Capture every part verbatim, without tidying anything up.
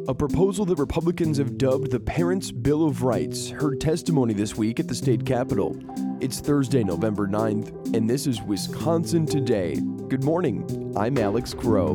A proposal that Republicans have dubbed the Parents' Bill of Rights heard testimony this week at the state capitol. It's Thursday, November ninth, and this is Wisconsin Today. Good morning, I'm Alex Crow.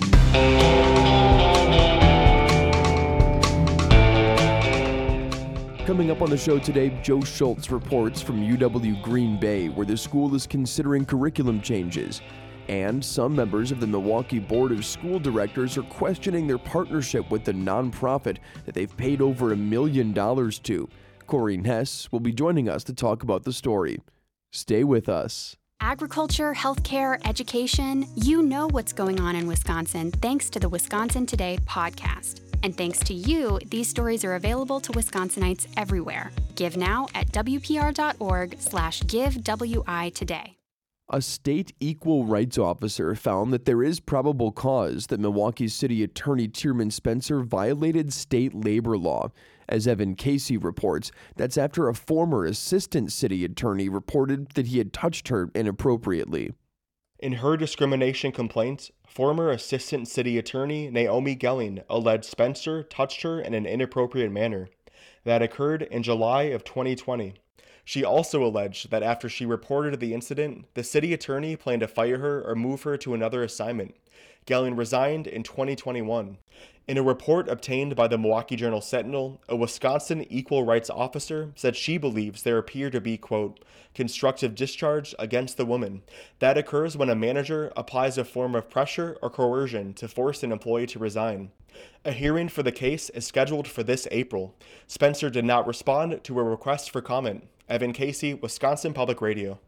Coming up on the show today, Joe Schultz reports from U W Green Bay, where the school is considering curriculum changes. And some members of the Milwaukee Board of School Directors are questioning their partnership with the nonprofit that they've paid over a million dollars to. Corey Ness will be joining us to talk about the story. Stay with us. Agriculture, healthcare, education, you know what's going on in Wisconsin thanks to the Wisconsin Today podcast. And thanks to you, these stories are available to Wisconsinites everywhere. Give now at W P R dot org slash give W I today. A state equal rights officer found that there is probable cause that Milwaukee City Attorney Tierman Spencer violated state labor law. As Evan Casey reports, that's after a former assistant city attorney reported that he had touched her inappropriately. In her discrimination complaint, former assistant city attorney Naomi Gelling alleged Spencer touched her in an inappropriate manner. That occurred in July of twenty twenty. She also alleged that after she reported the incident, the city attorney planned to fire her or move her to another assignment. Gelling resigned in twenty twenty-one. In a report obtained by the Milwaukee Journal-Sentinel, a Wisconsin equal rights officer said she believes there appear to be, quote, constructive discharge against the woman. That occurs when a manager applies a form of pressure or coercion to force an employee to resign. A hearing for the case is scheduled for this April. Spencer did not respond to a request for comment. Evan Casey, Wisconsin Public Radio.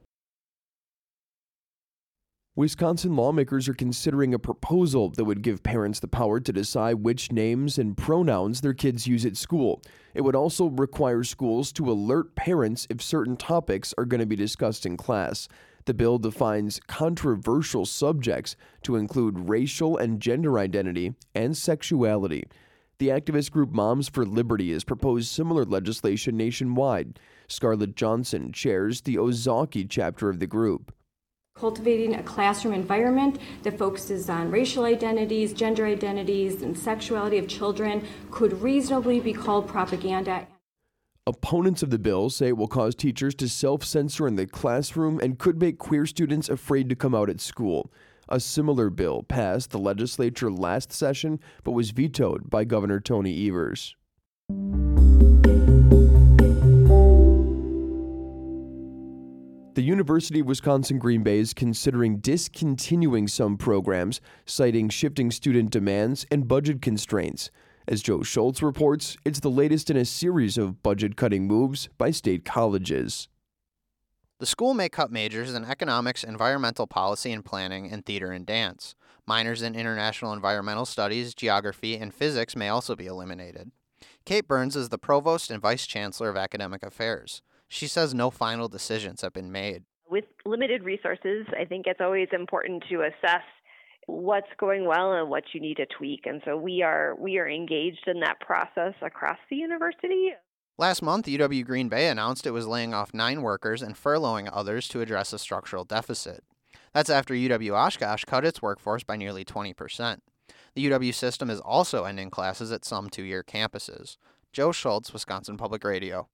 Wisconsin lawmakers are considering a proposal that would give parents the power to decide which names and pronouns their kids use at school. It would also require schools to alert parents if certain topics are going to be discussed in class. The bill defines controversial subjects to include racial and gender identity and sexuality. The activist group Moms for Liberty has proposed similar legislation nationwide. Scarlett Johnson chairs the Ozaukee chapter of the group. Cultivating a classroom environment that focuses on racial identities, gender identities, and sexuality of children could reasonably be called propaganda. Opponents of the bill say it will cause teachers to self-censor in the classroom and could make queer students afraid to come out at school. A similar bill passed the legislature last session, but was vetoed by Governor Tony Evers. The University of Wisconsin-Green Bay is considering discontinuing some programs, citing shifting student demands and budget constraints. As Joe Schultz reports, it's the latest in a series of budget-cutting moves by state colleges. The school may cut majors in economics, environmental policy and planning, and theater and dance. Minors in international environmental studies, geography, and physics may also be eliminated. Kate Burns is the provost and vice chancellor of academic affairs. She says no final decisions have been made. With limited resources, I think it's always important to assess what's going well and what you need to tweak. And so we are we are engaged in that process across the university. Last month, U W Green Bay announced it was laying off nine workers and furloughing others to address a structural deficit. That's after U W Oshkosh cut its workforce by nearly twenty percent. The U W system is also ending classes at some two-year campuses. Joe Schultz, Wisconsin Public Radio.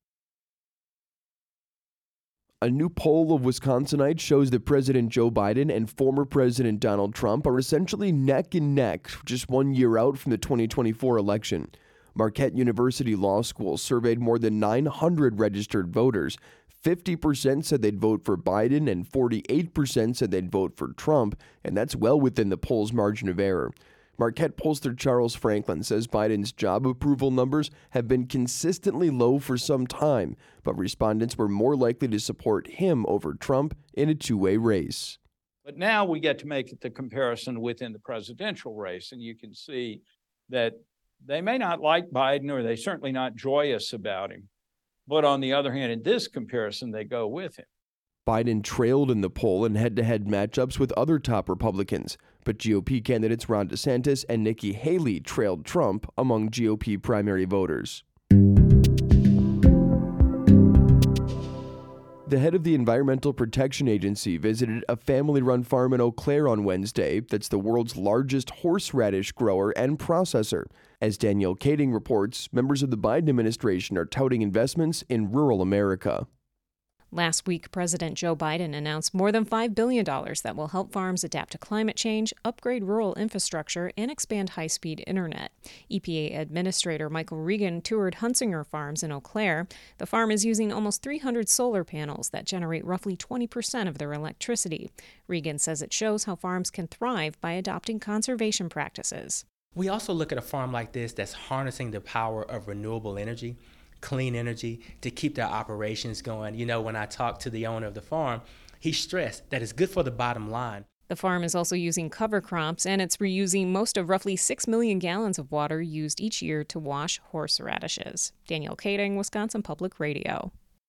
A new poll of Wisconsinites shows that President Joe Biden and former President Donald Trump are essentially neck and neck just one year out from the twenty twenty-four election. Marquette University Law School surveyed more than nine hundred registered voters. fifty percent said they'd vote for Biden and forty-eight percent said they'd vote for Trump, and that's well within the poll's margin of error. Marquette pollster Charles Franklin says Biden's job approval numbers have been consistently low for some time, but respondents were more likely to support him over Trump in a two-way race. But now we get to make the comparison within the presidential race, and you can see that they may not like Biden, or they certainly not joyous about him. But on the other hand, in this comparison, they go with him. Biden trailed in the poll in head-to-head matchups with other top Republicans, but G O P candidates Ron DeSantis and Nikki Haley trailed Trump among G O P primary voters. The head of the Environmental Protection Agency visited a family-run farm in Eau Claire on Wednesday that's the world's largest horseradish grower and processor. As Danielle Kading reports, members of the Biden administration are touting investments in rural America. Last week, President Joe Biden announced more than five billion dollars that will help farms adapt to climate change, upgrade rural infrastructure, and expand high-speed internet. E P A Administrator Michael Regan toured Hunsinger Farms in Eau Claire. The farm is using almost three hundred solar panels that generate roughly twenty percent of their electricity. Regan says it shows how farms can thrive by adopting conservation practices. We also look at a farm like this that's harnessing the power of renewable energy, clean energy, to keep their operations going. You know, when I talked to the owner of the farm, he stressed that it's good for the bottom line. The farm is also using cover crops, and it's reusing most of roughly six million gallons of water used each year to wash horseradishes. Danielle Kading, Wisconsin Public Radio.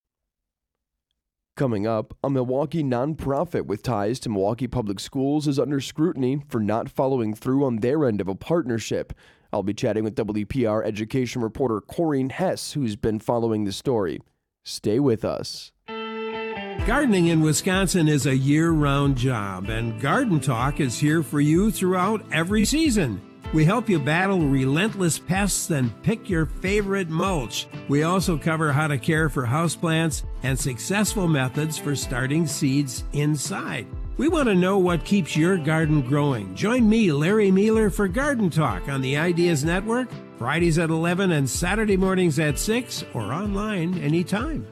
Coming up, a Milwaukee nonprofit with ties to Milwaukee Public Schools is under scrutiny for not following through on their end of a partnership. I'll be chatting with W P R education reporter Corinne Hess, who's been following the story. Stay with us. Gardening in Wisconsin is a year-round job, and Garden Talk is here for you throughout every season. We help you battle relentless pests and pick your favorite mulch. We also cover how to care for houseplants and successful methods for starting seeds inside. We want to know what keeps your garden growing. Join me, Larry Mealer, for Garden Talk on the Ideas Network, Fridays at eleven and Saturday mornings at six, or online anytime.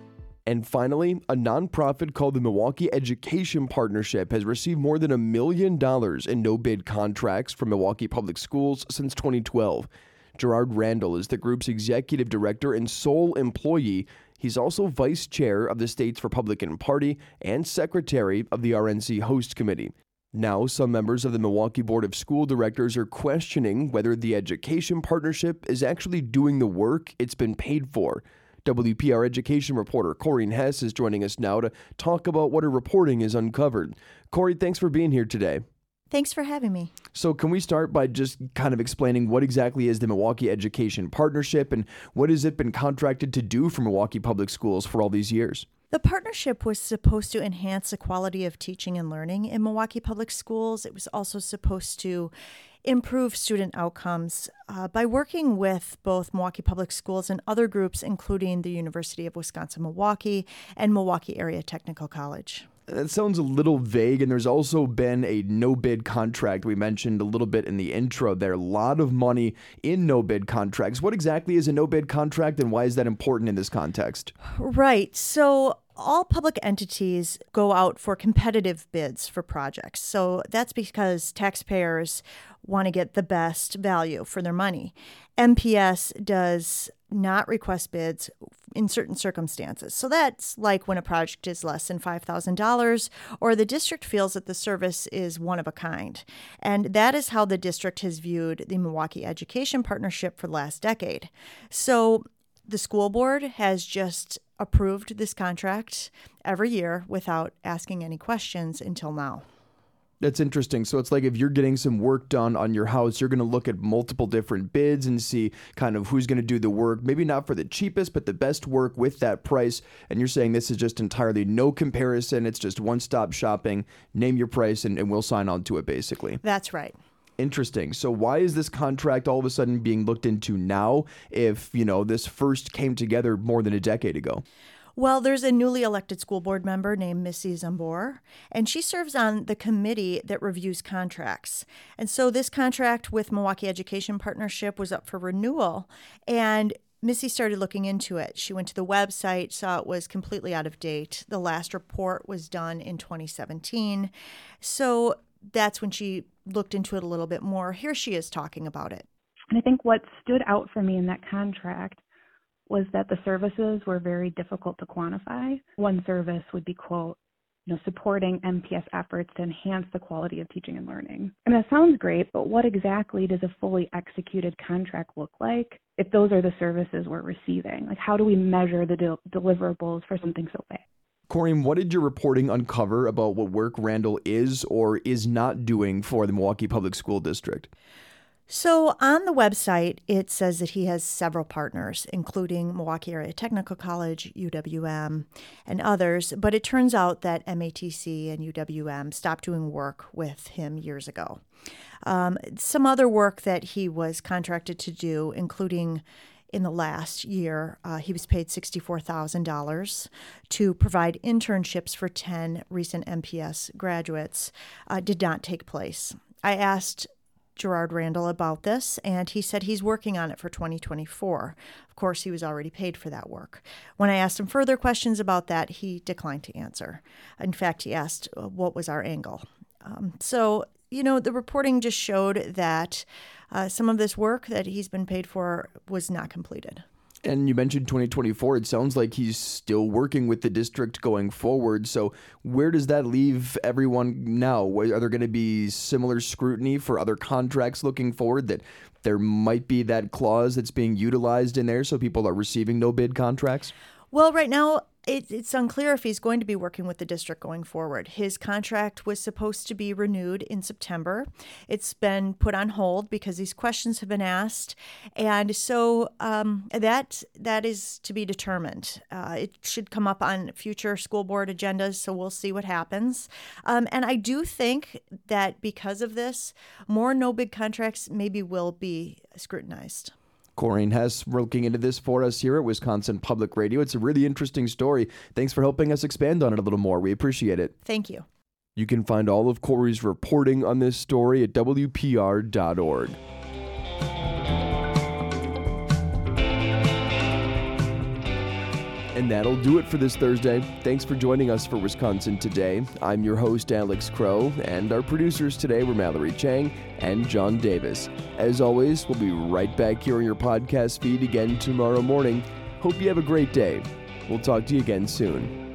And finally, a nonprofit called the Milwaukee Education Partnership has received more than a million dollars in no-bid contracts from Milwaukee Public Schools since twenty twelve. Gerard Randall is the group's executive director and sole employee. He's also vice chair of the state's Republican Party and secretary of the R N C Host Committee. Now, some members of the Milwaukee Board of School Directors are questioning whether the Education Partnership is actually doing the work it's been paid for. W P R education reporter Corinne Hess is joining us now to talk about what her reporting has uncovered. Corey, thanks for being here today. Thanks for having me. So can we start by just kind of explaining what exactly is the Milwaukee Education Partnership and what has it been contracted to do for Milwaukee Public Schools for all these years? The partnership was supposed to enhance the quality of teaching and learning in Milwaukee Public Schools. It was also supposed to improve student outcomes uh, by working with both Milwaukee Public Schools and other groups, including the University of Wisconsin-Milwaukee and Milwaukee Area Technical College. That sounds a little vague, and there's also been a no-bid contract we mentioned a little bit in the intro there. A lot of money in no-bid contracts. What exactly is a no-bid contract, and why is that important in this context? Right. So all public entities go out for competitive bids for projects. So that's because taxpayers want to get the best value for their money. M P S does not request bids in certain circumstances. So that's like when a project is less than five thousand dollars or the district feels that the service is one of a kind. And that is how the district has viewed the Milwaukee Education Partnership for the last decade. So the school board has just approved this contract every year without asking any questions until now. That's interesting. So it's like if you're getting some work done on your house, you're going to look at multiple different bids and see kind of who's going to do the work, maybe not for the cheapest, but the best work with that price. And you're saying this is just entirely no comparison. It's just one-stop shopping. Name your price and, and we'll sign on to it, basically. That's right. Interesting. So why is this contract all of a sudden being looked into now if, you know, this first came together more than a decade ago? Well, there's a newly elected school board member named Missy Zambor, and she serves on the committee that reviews contracts. And so this contract with Milwaukee Education Partnership was up for renewal, and Missy started looking into it. She went to the website, saw it was completely out of date. The last report was done in twenty seventeen. So that's when she looked into it a little bit more. Here she is talking about it. And I think what stood out for me in that contract was that the services were very difficult to quantify. One service would be, quote, you know, supporting M P S efforts to enhance the quality of teaching and learning. And that sounds great, but what exactly does a fully executed contract look like if those are the services we're receiving? Like, how do we measure the del- deliverables for something so big? Corinne, what did your reporting uncover about what work Randall is or is not doing for the Milwaukee Public School District? So on the website, it says that he has several partners, including Milwaukee Area Technical College, U W M, and others. But it turns out that M A T C and U W M stopped doing work with him years ago. Um, some other work that he was contracted to do, including in the last year, uh, he was paid sixty-four thousand dollars to provide internships for ten recent M P S graduates, uh, did not take place. I asked Gerard Randall about this, and he said he's working on it for twenty twenty-four. Of course, he was already paid for that work. When I asked him further questions about that, he declined to answer. In fact, he asked, uh, what was our angle? Um, so, you know, the reporting just showed that uh, some of this work that he's been paid for was not completed. And you mentioned twenty twenty-four. It sounds like he's still working with the district going forward. So where does that leave everyone now? Are there going to be similar scrutiny for other contracts looking forward, that there might be that clause that's being utilized in there so people are receiving no bid contracts? Well, right now, it, it's unclear if he's going to be working with the district going forward. His contract was supposed to be renewed in September. It's been put on hold because these questions have been asked. And so um, that that is to be determined. Uh, it should come up on future school board agendas, so we'll see what happens. Um, and I do think that because of this, more no-bid contracts maybe will be scrutinized. Corrine Hess looking into this for us here at Wisconsin Public Radio. It's a really interesting story. Thanks for helping us expand on it a little more. We appreciate it. Thank you. You can find all of Corey's reporting on this story at W P R dot org. And that'll do it for this Thursday. Thanks for joining us for Wisconsin Today. I'm your host, Alex Crow, and our producers today were Mallory Chang and John Davis. As always, we'll be right back here on your podcast feed again tomorrow morning. Hope you have a great day. We'll talk to you again soon.